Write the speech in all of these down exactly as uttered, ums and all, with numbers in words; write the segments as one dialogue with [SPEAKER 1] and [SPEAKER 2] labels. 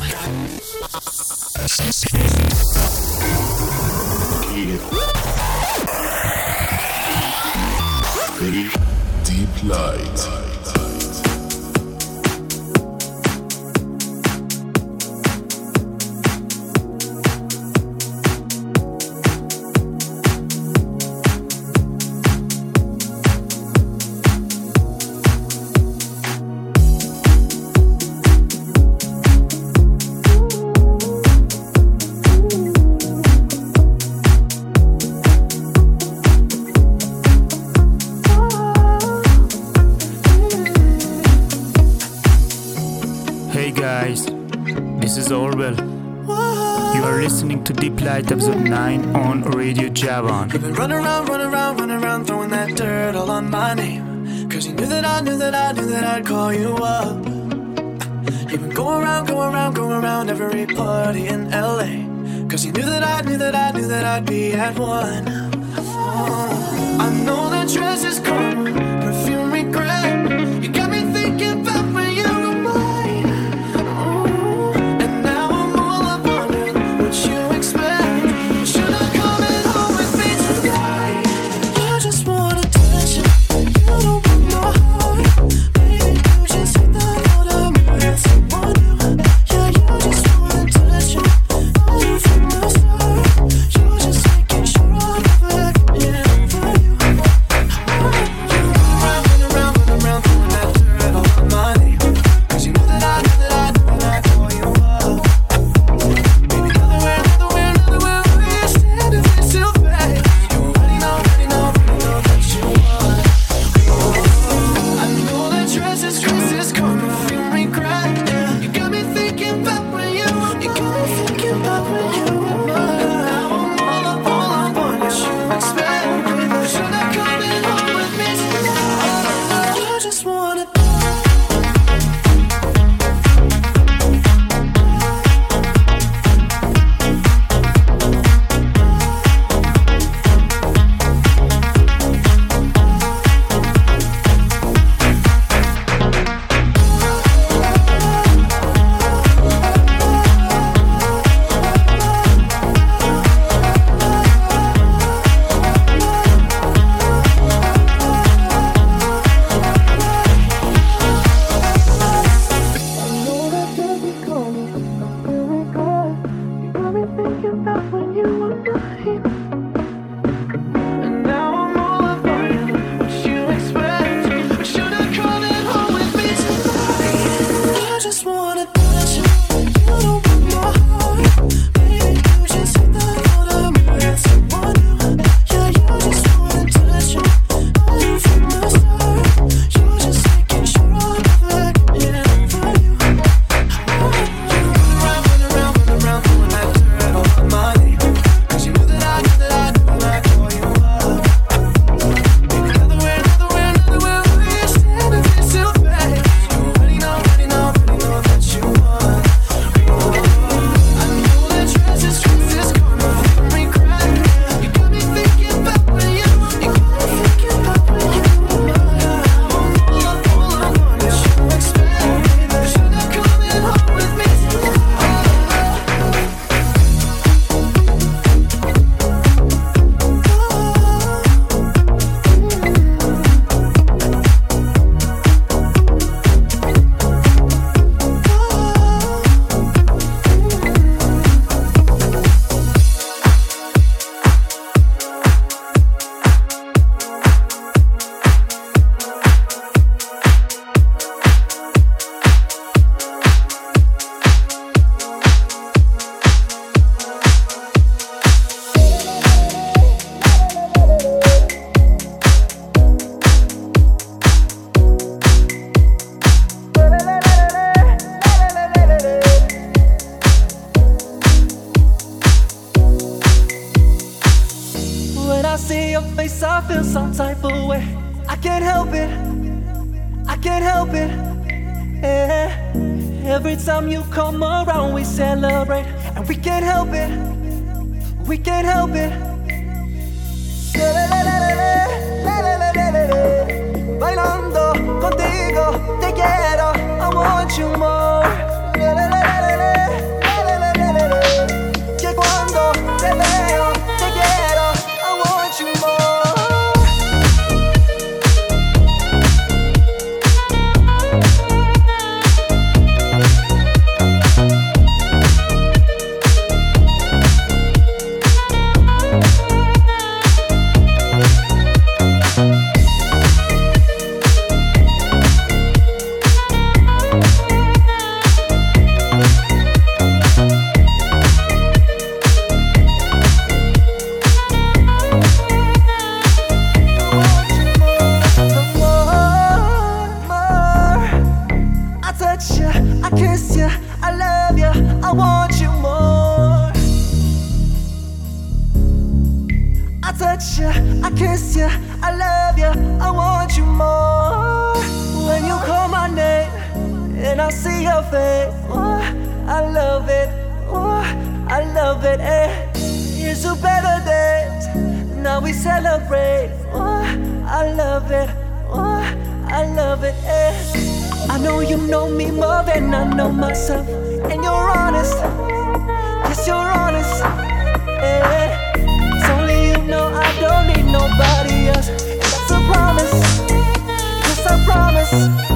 [SPEAKER 1] Deep Light.
[SPEAKER 2] To Deep Light episode nine on Radio Javan.
[SPEAKER 3] You've been running around, running around, running around, throwing that dirt all on my name. Cause you knew that I knew that I knew that I'd call you up. You've been going around, going around, going around every party in L A. Cause you knew that I knew that I knew that I'd be at one. Oh, I know that dress is karma, perfume regret. You got me thinking about when you were mine. Oh, and now I'm all up on it. What you expect? Should I come in home with me tonight? I just want attention. You don't want my heart. Baby, you just hit that out of me. Yes, I want you. Yeah, you just want attention. I knew from the start. You just making sure I'm perfect. Yeah, for you. You run around, run around, run around, throwing that dirt all on my name. Cause you know that I knew that I knew that I'd call you up. Baby, another way, another way, another way. We're standing face to face. You already know, already know, already know that you want. I know that dress is, dress is karma, feel regret. You got me thinking about when you, you got me thinking about when you were mine. And now I'm all up, all up on what you expect. Should I come in home with me tonight? I just wanna.
[SPEAKER 4] Every time you come around, we celebrate, and we can't help it. We can't help it. Bailando contigo, te quiero, I want you more. touch you, I kiss you, I love you, I want you more. I touch you, I kiss you, I love you, I want you more. When you call my name and I see your face, oh, I love it, oh, I love it, eh. Here's to better days, now we celebrate, oh, I love it, oh, I love it, eh. I know you know me more than I know myself, and you're honest, yes you're honest, eh. It's only you know I don't need nobody else, and that's a promise, yes I promise.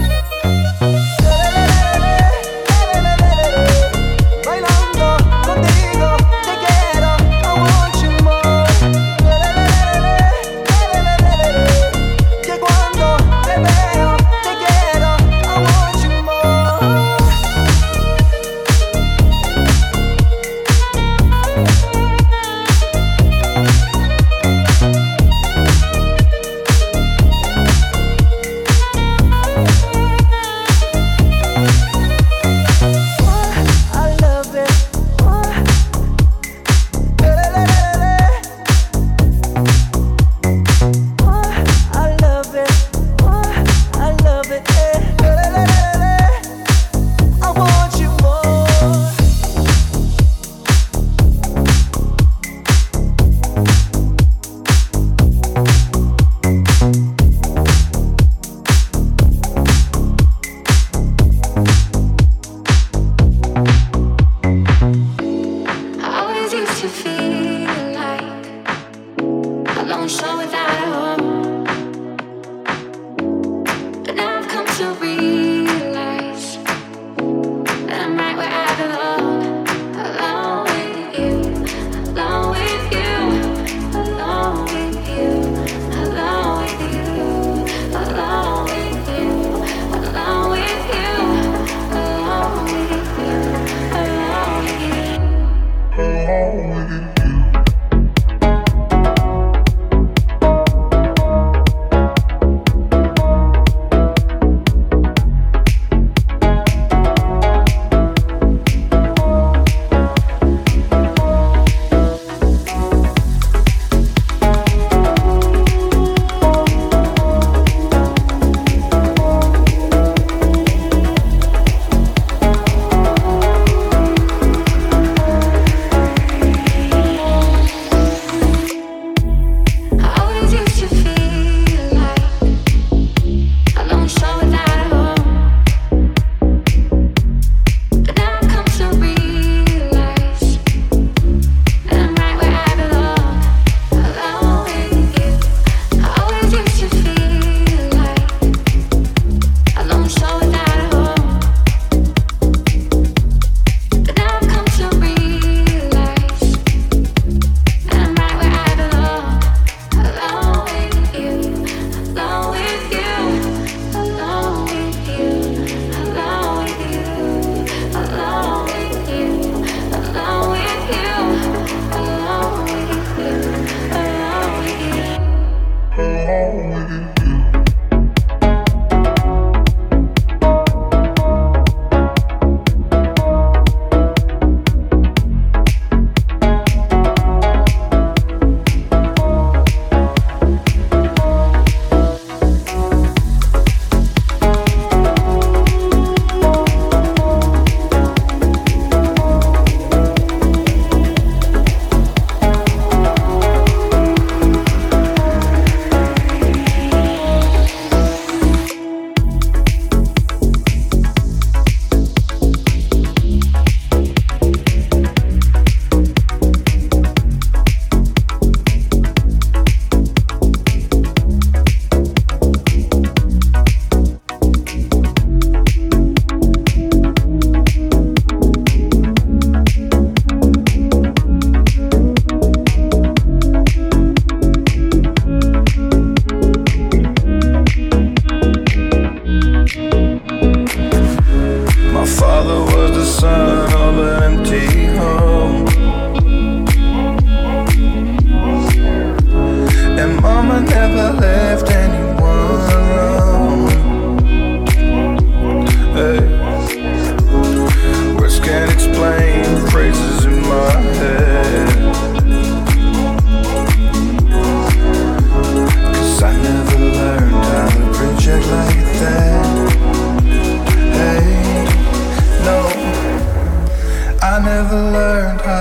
[SPEAKER 1] never left anyone alone. Hey.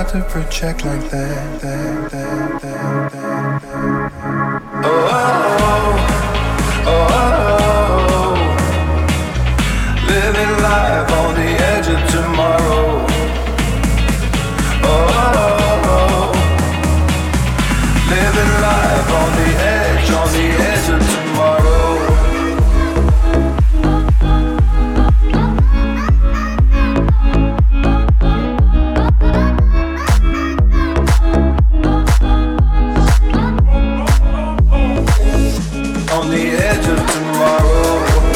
[SPEAKER 3] to project like that, that, that, that, that, that. Oh, oh, oh, oh, oh. Living life on the edge of tomorrow. Oh, oh, oh. Living life on the edge, on the edge of tomorrow. On the edge of tomorrow.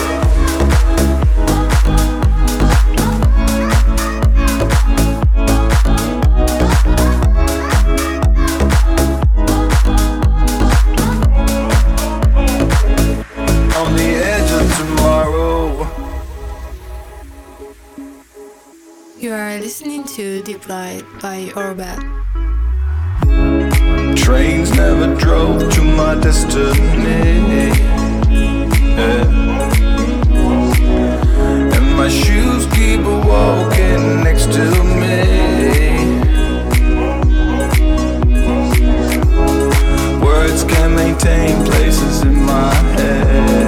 [SPEAKER 3] On the edge of tomorrow.
[SPEAKER 1] You are listening to Deep Light by Orbit.
[SPEAKER 3] Trains never drove to my destiny, yeah. And my shoes keep walking next to me. Words can maintain places in my head,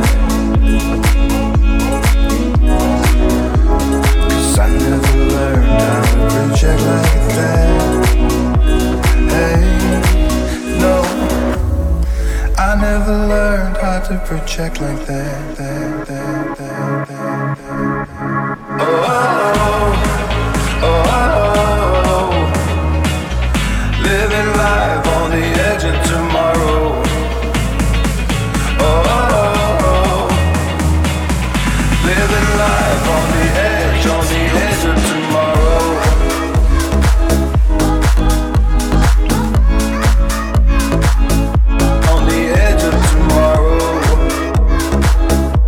[SPEAKER 3] 'cause I never learned how to project like that. Hey, no, I never learned how to project like that, that, that, that, that, that. Oh, oh, oh, oh, oh. Living life on the edge of tomorrow. Oh, oh, oh. Living life on the edge, on the edge of tomorrow. On the edge of tomorrow.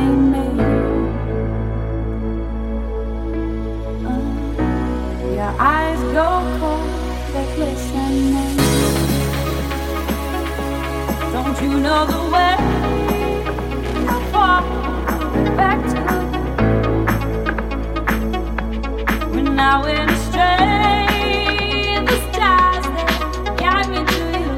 [SPEAKER 5] me. Uh, your eyes go cold, they're glistening. Don't you know the way I fall back to you? We're now in a stray, the stars that guide me to you.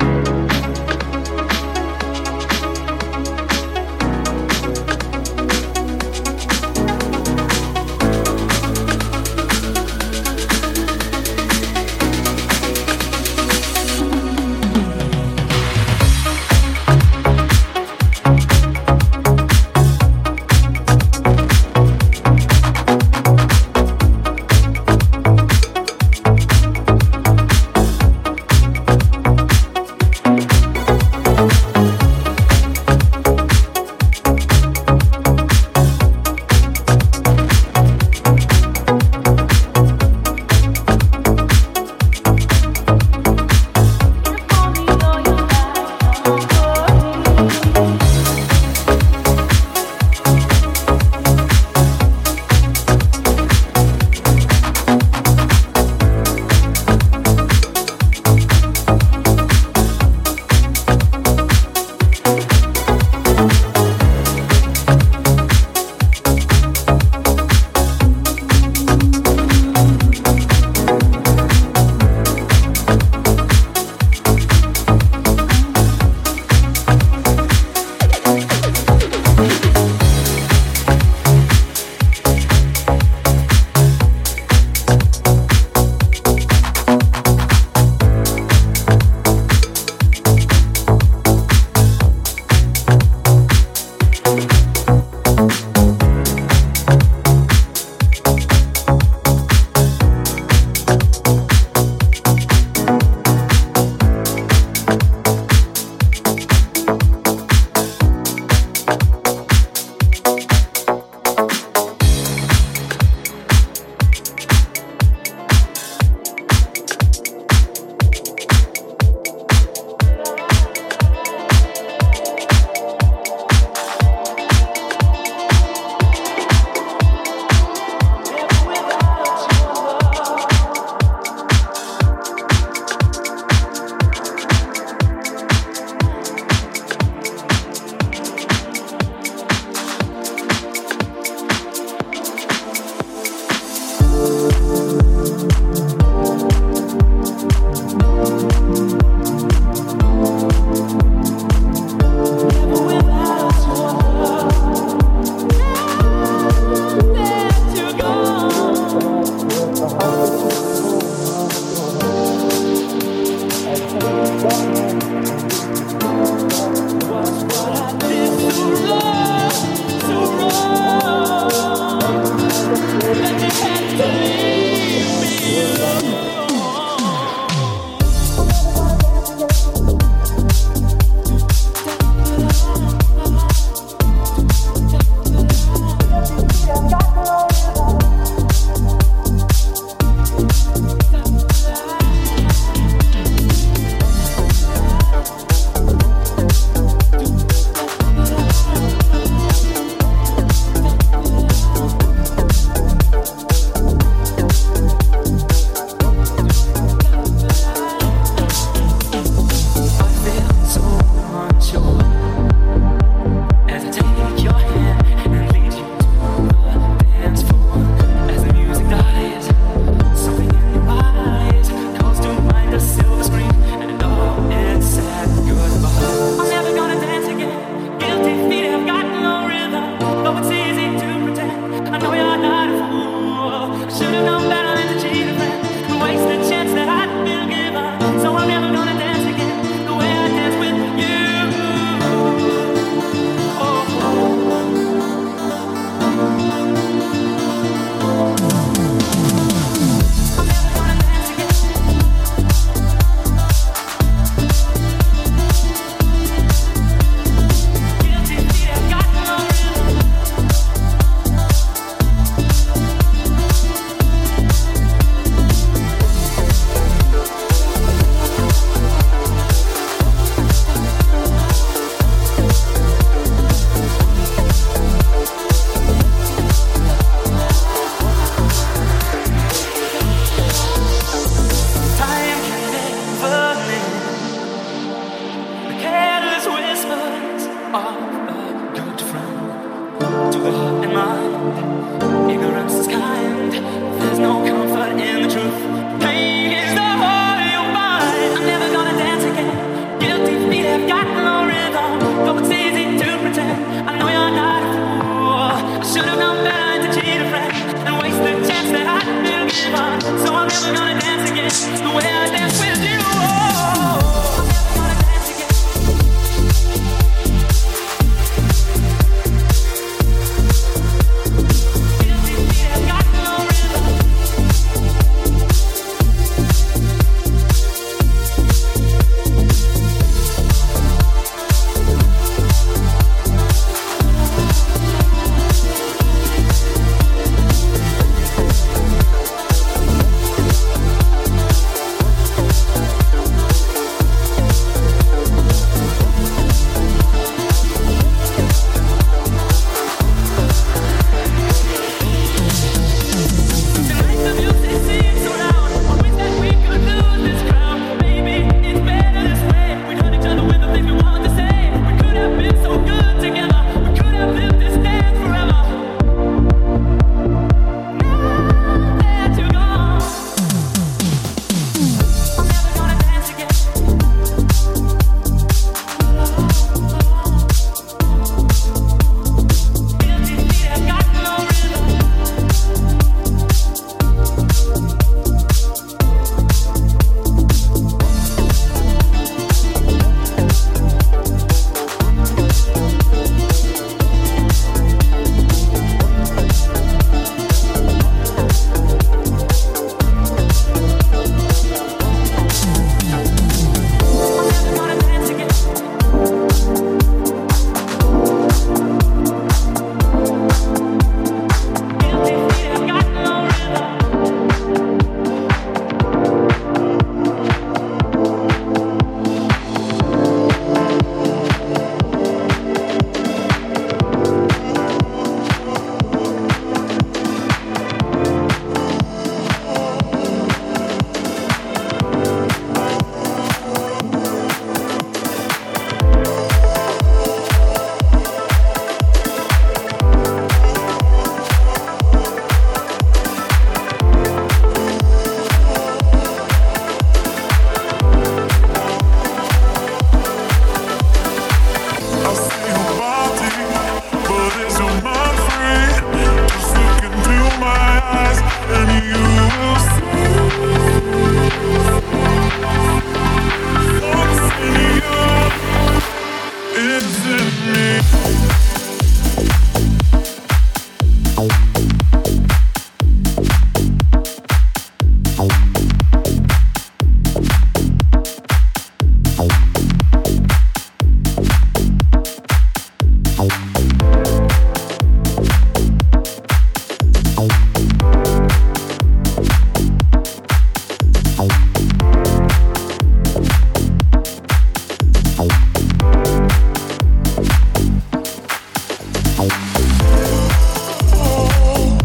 [SPEAKER 6] Oh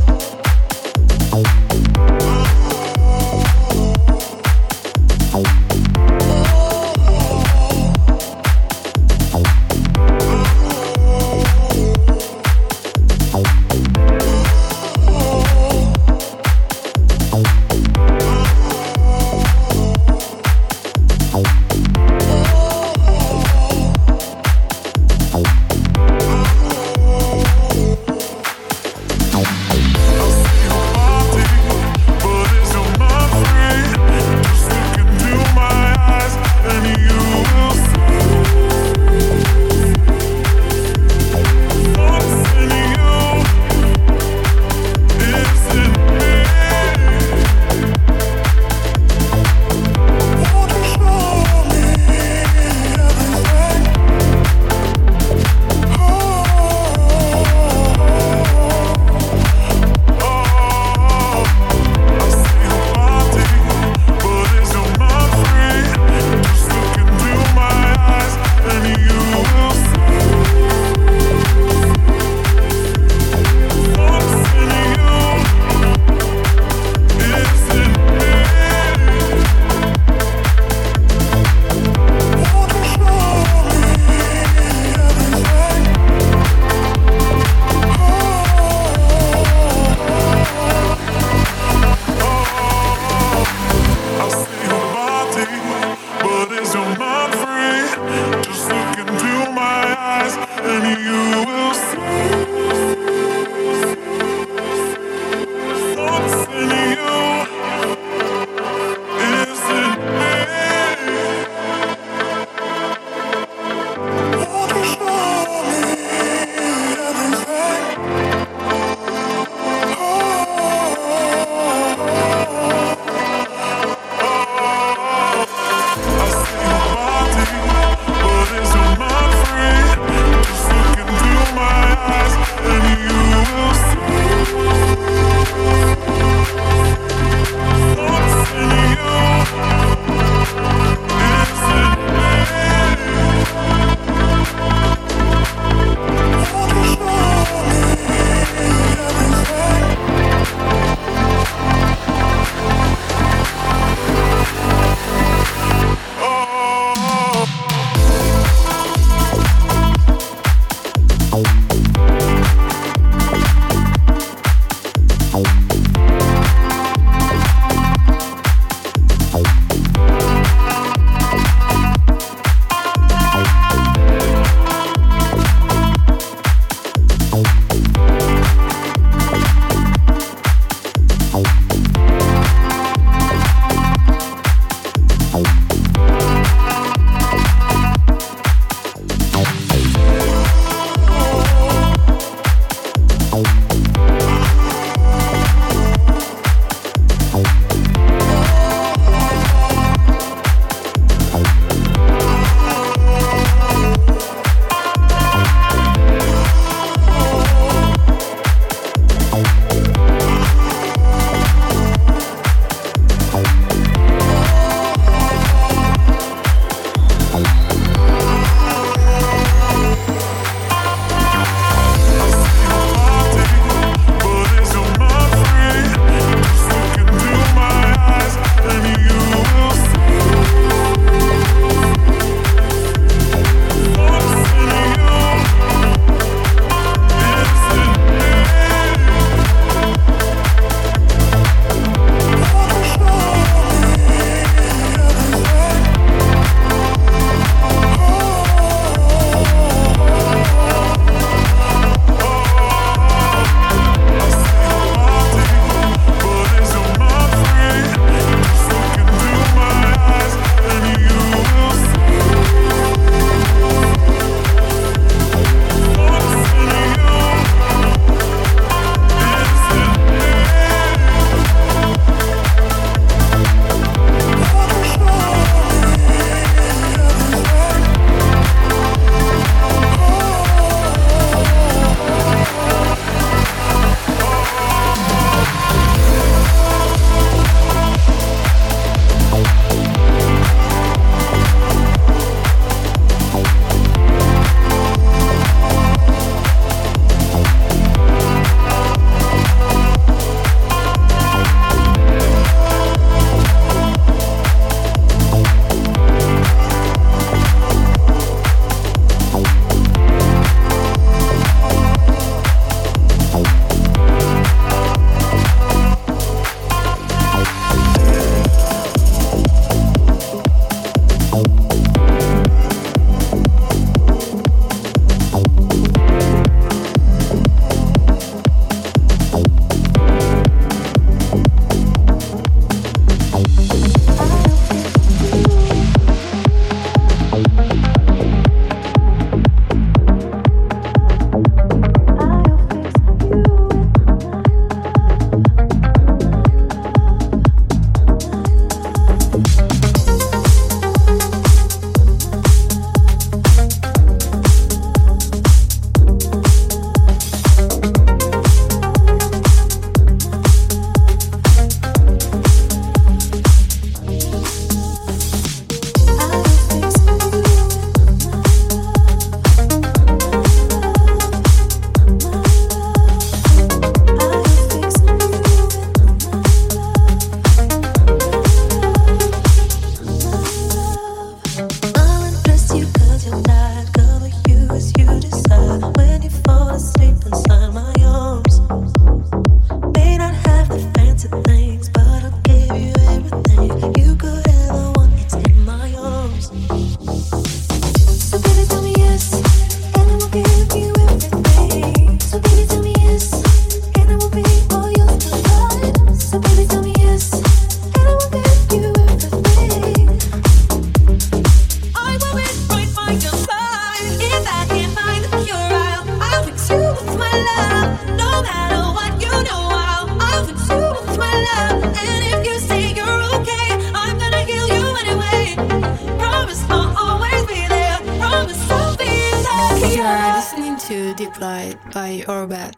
[SPEAKER 1] Deep-Light by Orbat.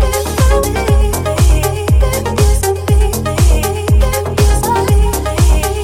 [SPEAKER 6] Used to be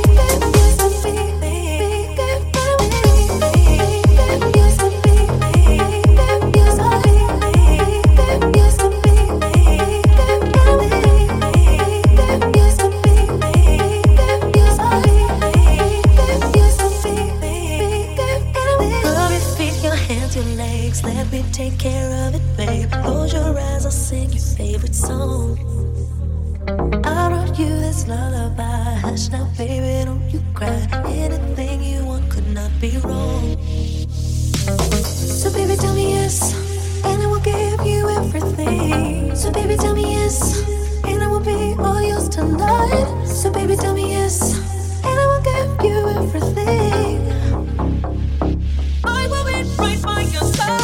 [SPEAKER 6] tonight. So baby, tell me yes, and I will give you everything. I will be right by your side.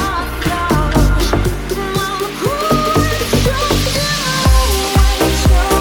[SPEAKER 7] Show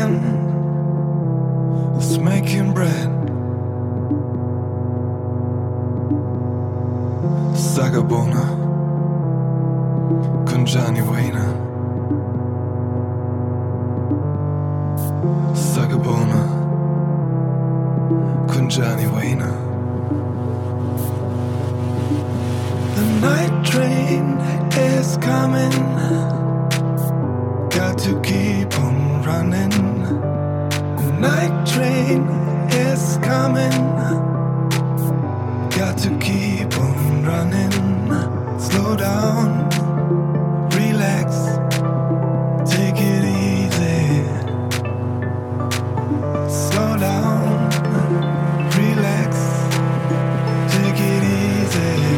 [SPEAKER 7] man is making bread. Sagabona con Johnny Wayne. Sagabona con Johnny Wayne. The night train is coming, got to keep on running. The night train is coming, got to keep on running. Slow down, relax, take it easy. Slow down, relax, take it easy.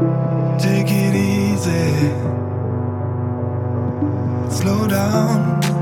[SPEAKER 7] Slow down.